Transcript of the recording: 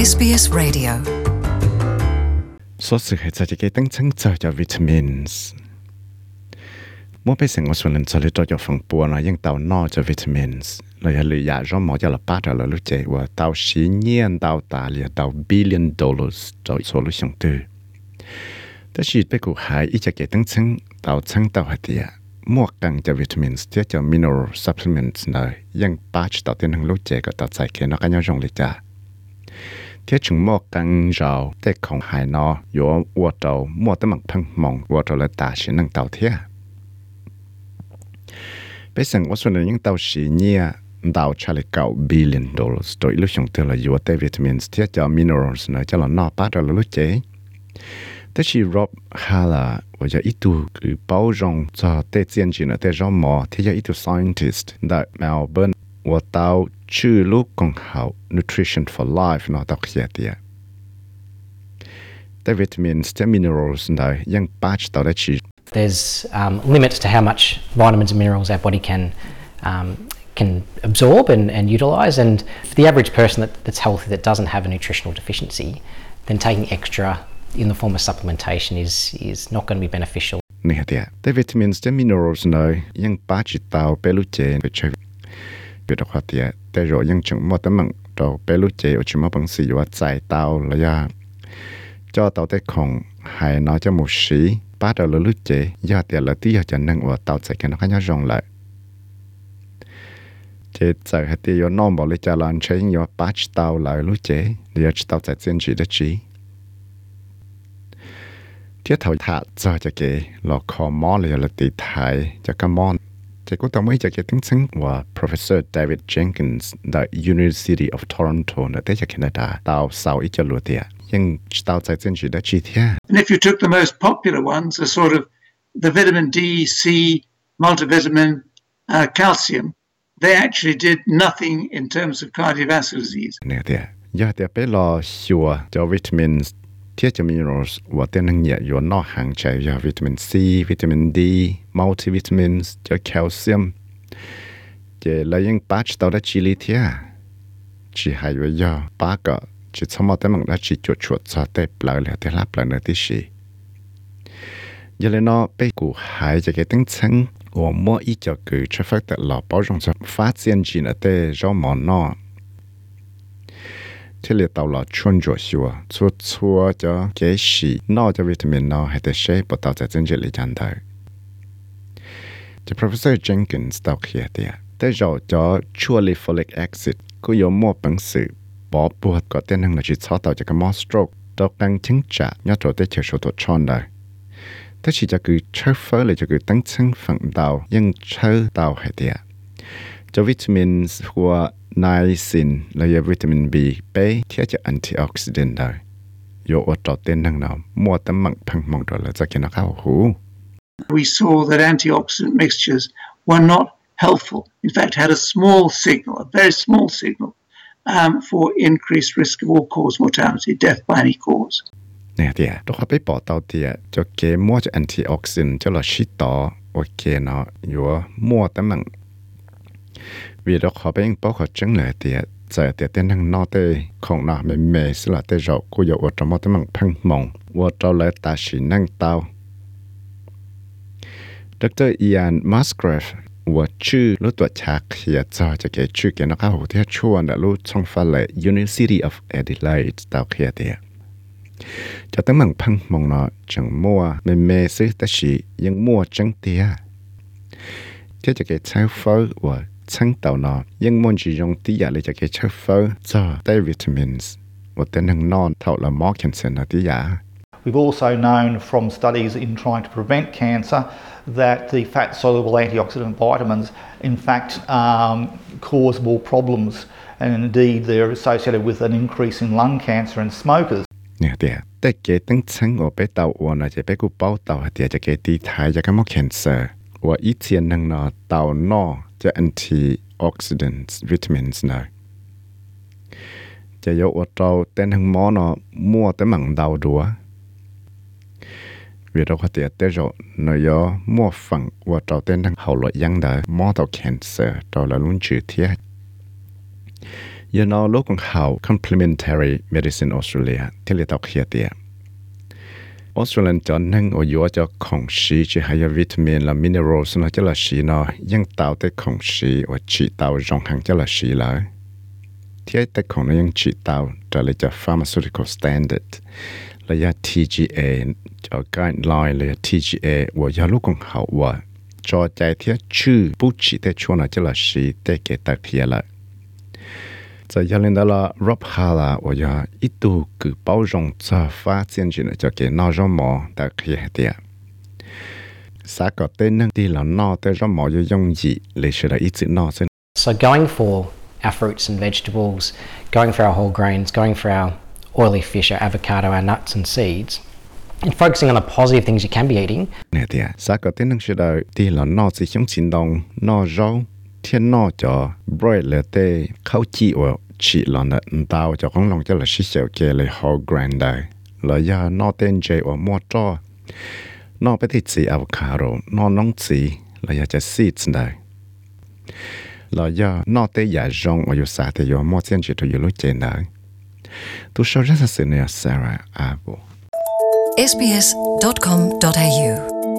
SBS Radio 所以係就係等稱就 vitamins 莫被成我ส่วนหนึ่งจะเลยตัวจะฟังปัวนะยังเต่านอจะ vitamins เราอย่าลืมอยากจะหมอจะละป้าเรารู้ใจว่าเต่าสีเงียนเต่าตาเลียเต่า billion dollars จะโซลูชันตัวแต่ชีวิตไปกูหายอีจะเกิดตั้ง称เต่า称เต่าหัดเดียมวกกังจะ vitamins ที่จะ mineral supplements เลยยังป้าจะเต่าเต้นทั้งรู้ใจก็เต่าใจแค่นักการยงเลยจ้าที่ถึงมอกังเราแต่ของหายนออยู่วัวเต่ามัวแต่มังพังมองวัวเต่าเลยตาชินังเต่าเทียไปสั่งว่าส่วนหนึ่งยังเต่าสีเนี่ยเต่าชาลิเก่า billion dollars โดยลูกชงเตอร์อยู่แต่วิตามินที่จะ minerals เนอะจะหล่อนนอป้าเรารู้ใจแต่ชีรบฮาล่าว่าจะอีตัวคือ包容จะแต่เจียนจีนแต่เราหมอที่จะอีตัว scientist ได้เมลเบิร์นว่าเต่าชื่อลูกของเขา nutrition for life เนาะตอกเขียเตียแต่วิตามินและ minerals ได้ยังป้าจะต่อได้ชี There's limits to how much vitamins and minerals our body can absorb and utilise, and for the average person that's healthy that doesn't have a nutritional deficiency, then taking extra in the form of supplementation is not going to be beneficial. นี่เดียแต่วิตามินและ minerals ได้ยังป้าจะต่อไปรู้ใจไปใช้เกิดความเดียแต่เรายังจึงมอตมังเราไปรู้ใจอุจมาบังสีว่าใจเตาระยะจอเตาแต่ของหายน้อยจะหมูสีป้าเรารู้ใจยาเตียละที่อยากจะนั่งว่าเตาใจกันนักยังรองเลยเจใจให้ที่ยน้องบอกเลยจะลานใช้ยังว่าป้าเตาเลยรู้ใจเดี๋ยวเตาใจเส้นจีได้จีเที่ยวถอยถาจะเกหลอกคอมอเลยละตีไทยจะกมอนจะกูต้องไม่จะเกิดตั้งซึ่งว่า Professor David Jenkins จาก University of Toronto ในประเทศแคนาดาดาวเสาอีจะรู้เดียยังดาวใจเส้นจีได้ชีเทีย And if you took the most popular ones, the sort of the vitamin D, C, multivitamin, calcium, they actually did nothing in terms of cardiovascular disease. เนี่ยเดียยาเดียไปรอชัวจะวิตามินที่จะ minerals ว่าเต้นนั่งเหยียดอยู่นอกห่างใจยาวิตามิน C วิตามิน D multivitamins จะแคลเซียมจะแล้วยังป้าจะต่อได้ชีลิเทียชีหายไว้ยาป้าก็จะสมองแต่มันได้ชีจดชดซาเตปลาเลยแต่รับปลาเนื้อที่ชียังเลยนอไปกูหายจะเกิดตั้งชั้นว่ามั่วอีจะเกิดช่วยฟักแต่หล่อป้าจงจะฟ้าเซียนจีนแต่เราหมอนอที่เรียกตัวเราชวนจั่วชัวชัวจะเกสีนอกจากวิตามินนอให้แต่ใช้ปต่อจากเจนเจลิจันได้จะ Professor Jenkins ตอกเขียเดียแต่เราจะชัวร์ folic acid ก็ยอมมั่วปังสืบปอปวดก็เต้นนั่งในจิตซอต่อจากมอสโตรกตอกกังทิ้งจ่ายอดตัวได้เชื่อชดตัวชอนได้แต่ชีจะคือเชื่อเฟอร์เลยจะคือตั้งชั้นฝั่งดาวยังเชื่อดาวให้เดียจะวิตามินหัวไนซินและยาวิตามิน B ไปที่จะแอนตี้ออกซิแดนต์ได้โยอดต่อเต้นนั่งนาวมัวแต่มังพังมองตัวแล้วจะกินข้าวหู We saw that antioxidant mixtures were not helpful. In fact, had a small signal, a very small signal, for increased risk of all-cause mortality, death by any cause. เนี่ยเดียตัวเขาไปปอเตาเดียจะเกมัวจะแอนตี้ออกซิแดนต์จะเราชิดต่อโอเคเนาะอยู่มัวแต่มังวีเราขอไปยังป้อขอจังเลยเดียใจเดียเต้นนั่งนอเตของน่ะไม่เมสละเตเรากูอยากอดจมอแต่มังพังมองว่าเราเลยตาสีนั่งเตาDr. Ian Musgrave ว่าชื่อรู้ตัวชักเขียนจะเกิดชื่อเกี่ยวกับหัวที่ชวนรู้ช่องฟ้าเลย University of Adelaide ดาวเขียนเดียจะตั้งมังพังมองเนาะจังมัวไม่เมซื้อแต่ชียังมัวจังเตียที่จะเกิดใช้เฟอร์ว่าช่างเต่าเนาะยังมันจียงตีอยากเลยจะเกิดใช้เฟอร์จะได้วิตามินว่าแต่นั่งนอนเท่าละมอกันเซนตียา We've also known from studies in trying to prevent cancer that the fat-soluble antioxidant vitamins in fact cause more problems, and indeed they're associated with an increase in lung cancer in smokers. เนี่ยเดียแต่เกตั้งชั้นว่าไปเต่าอ้วนจะไปกูเป้าเต่าเดียจะเกตีไทยจะก็มอ cancer ว่าอีเทียนนั่งนอเต่านอจะ antioxidants vitamins นะจะยกว่าเราเต้นทั้งหมอนอมั่วแต่หมั่งเดาดัวvì đâu có thể tới rồi nơi đó mua phần và trâu tên đang hậu lợi dân đời mò tàu cancer trâu là luôn chữ thiệt you know lúc còn hậu complementary medicine Australia thì là tao kia tiệt Australian cho nên ở yếu cho không khí chỉ hay vitamin là minerals nó cho là xí nó nhưng tạo tới không khí và chỉ tạo rong hàng cho là xí lại thì tới không nó nhưng chỉ tạo trở lại cho pharmaceutical standard là ya TGA cho guideline là TGA và ya lúc còn hậu và cho trái thì chữ bút chỉ tới chỗ nào cho là xí tới cái đặc hiệu lại在亚林达拉 Rob Hala 我要一度给包容这发展起来就给闹热毛的可以的。啥个对能地了闹的热毛就容易，类似的一直闹是。 So going for our fruits and vegetables, going for our whole grains, going for our oily fish, our avocado, our nuts and seeds, and focusing on the positive things you can be eating. 那的，啥个对能是的地了闹是想行动闹肉。thiên nó cho broiler tê khâu chi ở chỉ là nó tao cho con lòng cho là xí xẻo kê lấy whole grain đây là do nó tên dây ở mua cho nó phải thì avocado nó nông chỉ là do cho seeds đây là do nó tên giả rong ở dưới xã thì ở mua trên chỉ từ dưới lối trên đây tôi sau rất là sự này Sarah Apple sbs.com.au